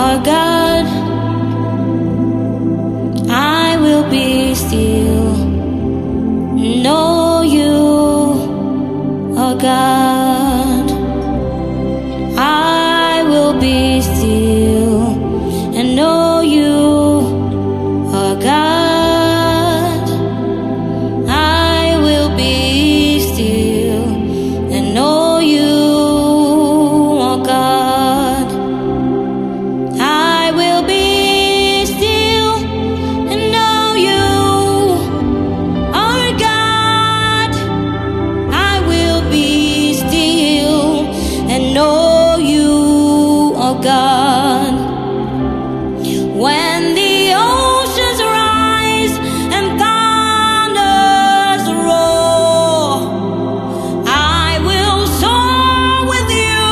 are God. I will be still. Know you are God. I will be still and know you are God. I will be still and know you are God. I will be still and know you are God. I will be still and know you are God. When the oceans rise and thunders roar, I will soar with you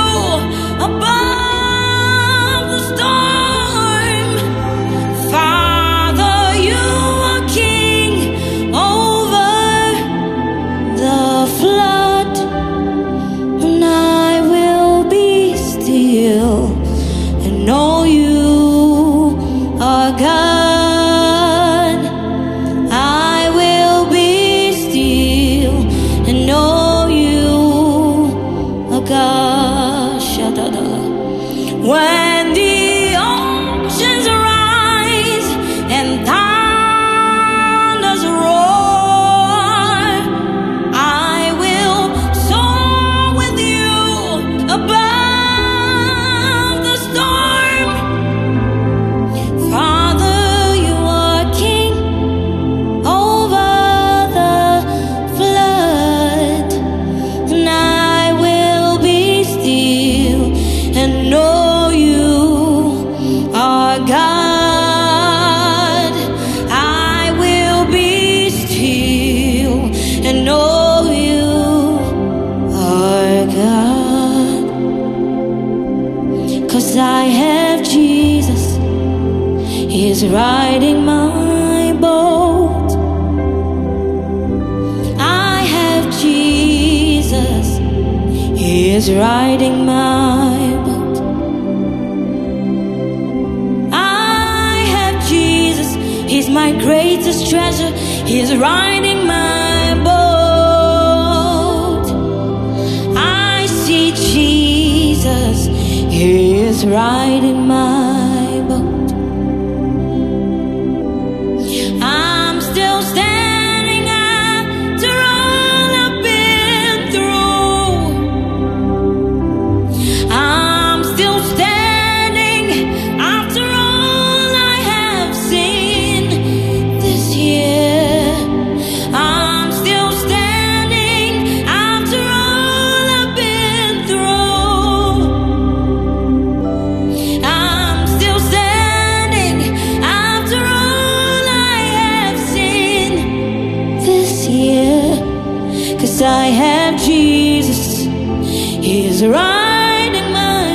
above the storm. Father, you are king over the flood, and I will be still and know you are God. I will be still and know you are God. Shadada. When the oceans rise and thunders roar, I will soar with you above the storm. Father, you are king over the flood, and I will be still and know you are God. I will be still and know you are God. 'Cause I have Jesus, He is riding my boat. I have Jesus, He is riding my boat. I have Jesus, He's my greatest treasure. He is riding my boat. I see Jesus, He is riding my boat. I'm still standing after all I've been through. I'm still standing after all I have seen this year. I'm still standing after all I've been through. I'm still standing after all I have seen this year. 'Cause I have Jesus, He is riding my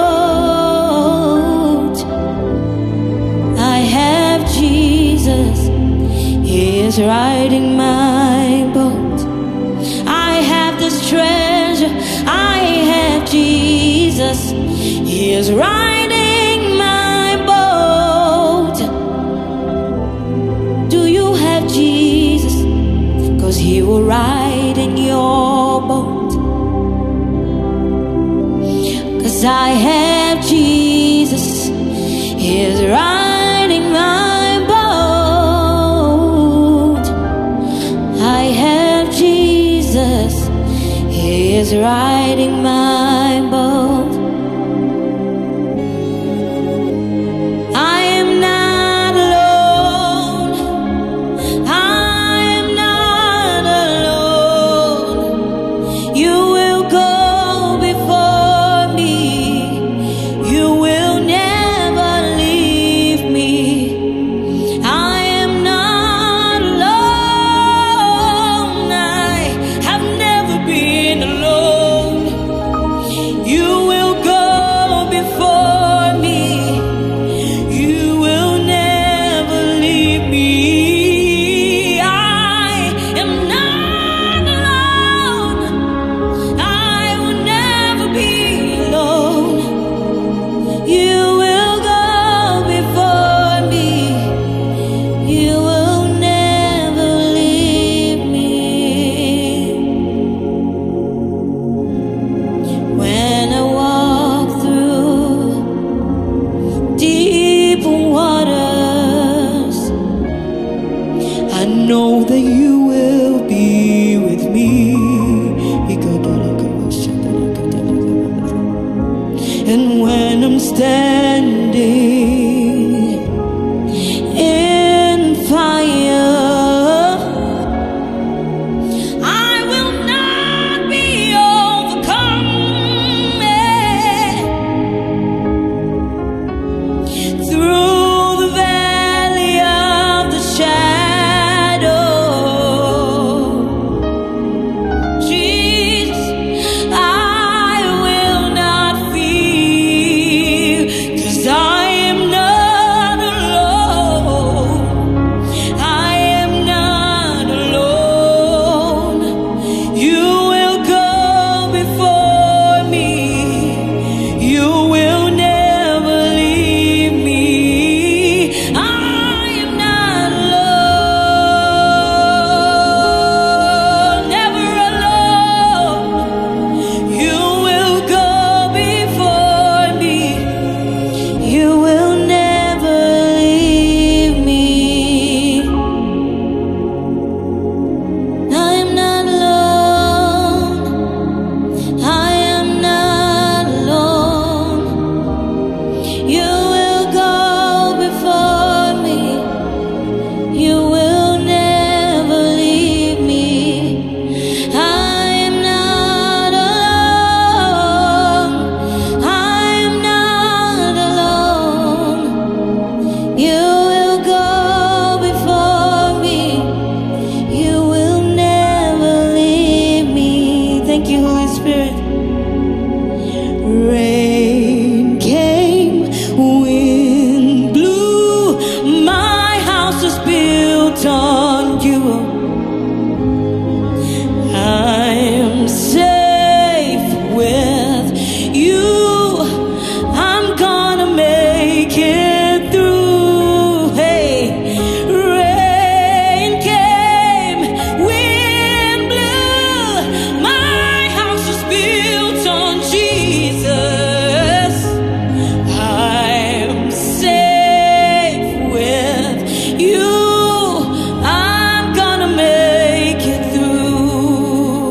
boat. I have Jesus, He is riding my boat. I have this treasure. I have Jesus, He is riding my boat. Do you have Jesus? 'Cause He will ride in your boat. 'Cause I have Jesus, He is riding my boat. I have Jesus, He is riding my boat. I am not alone. I am not alone. You will go before me. You will never leave me. I am not alone. I have never been alone. And when I'm standing in fire, I will not be overcome. Through the valley of the shadow, Jesus, I will not fear, 'cause I am not alone. I am not alone. You will go before me. You will never leave me. I am not alone, never alone. You will go before me. You will never leave me. I am not alone. I am not alone. You will go before me. You will never leave me. I am not alone. I am not alone. You will go before me. You will never leave me. Thank you, Holy Spirit. Rain came, wind blew, my house is built on you. I am safe with you. I'm gonna make it through. Hey, rain came, wind blew, my house is built on Jesus. I'm safe with you. I'm gonna make it through.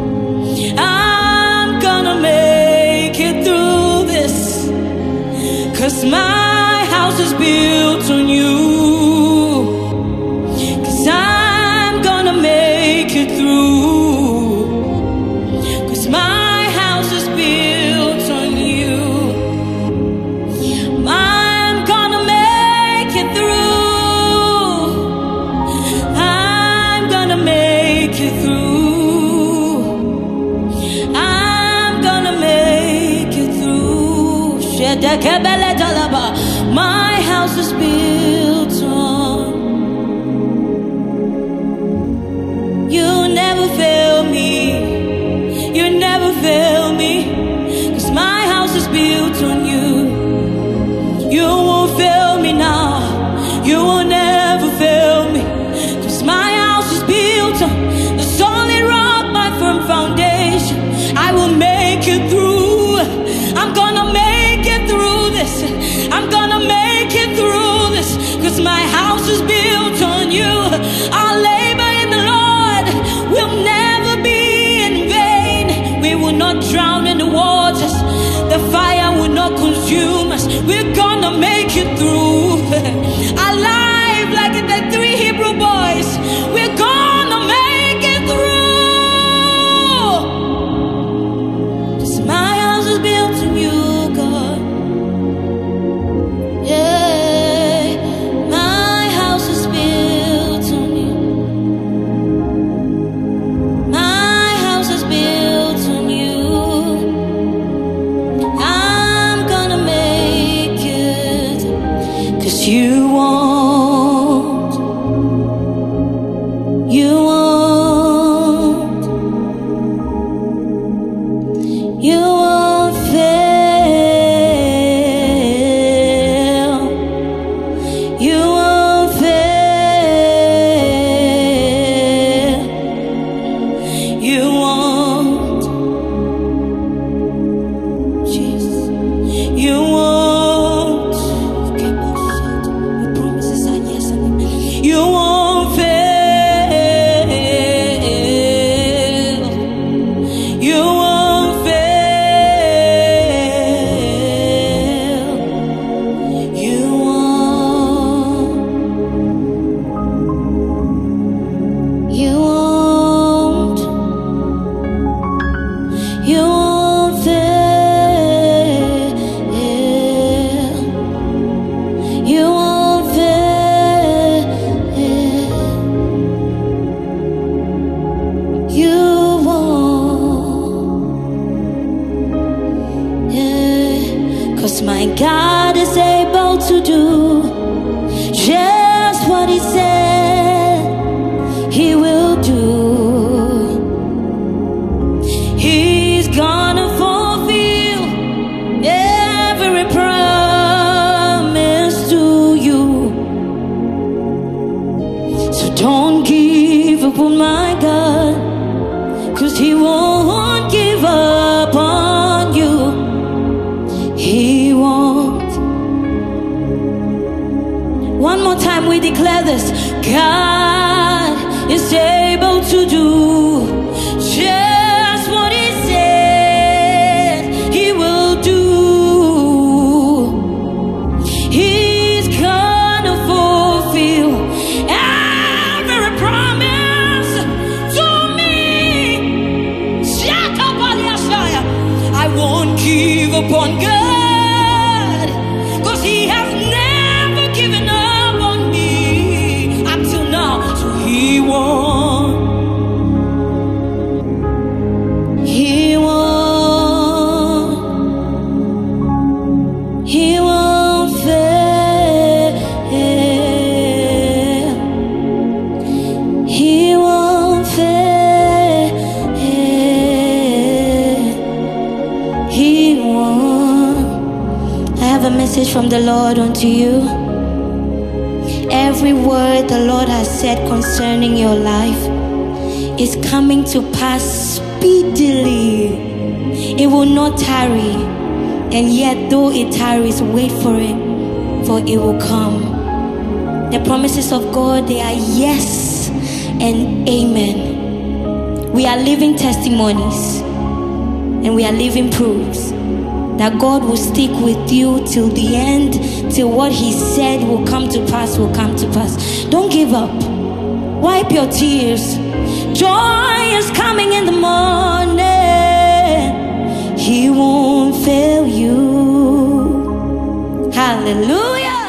I'm gonna make it through this, 'cause my house is built on you. 'Cause I'm gonna make it through, 'cause my house is built on you. I'm gonna make it through. I'm gonna make it through. I'm gonna make it through. Shedekebeletalaba. My house is built on. You never fail me. You never fail me. 'Cause my house is built on you. You won't fail me now. You will never fail me. 'Cause my house is built on the solid rock, my firm foundation. I will make it through. I'm gonna make it through this. I'm gonna make it through this. 'Cause my house is built on you. Our labor in the Lord will never be in vain. We will not drown in the waters. The fire will not consume us. We're gonna make it through. Alive like the 3 Hebrew boys. We're gonna make it through. 'Cause my house is built on you, God. Yeah, my house is built on you. My house is built on you. I'm gonna make it, 'cause you won't. You won't. You won't fail. You won't fail. You won't. Jesus. You won't. 'cause my God is able to do just what He said He will do. He's gonna fulfill every promise to you. So don't give up on my God, 'cause He won't give up on you. He won't. One more time we declare this. God is able to do just what He said He will do. He's gonna fulfill every promise to me. Shut up, Aliyah. I won't give up on God, 'cause He has never given up on me until now. So He won't. He won't. He won't fail. He won't fail. He won't. I have a message from the Lord unto you. Every word the Lord has said concerning your life is coming to pass speedily. It will not tarry. And yet though it tarries, wait for it, for it will come. The promises of God, they are yes and amen. We are living testimonies, and we are living proofs that God will stick with you till the end, till what He said will come to pass, will come to pass. Don't give up. Wipe your tears. Joy is coming in the morning. He won't fail you. Hallelujah.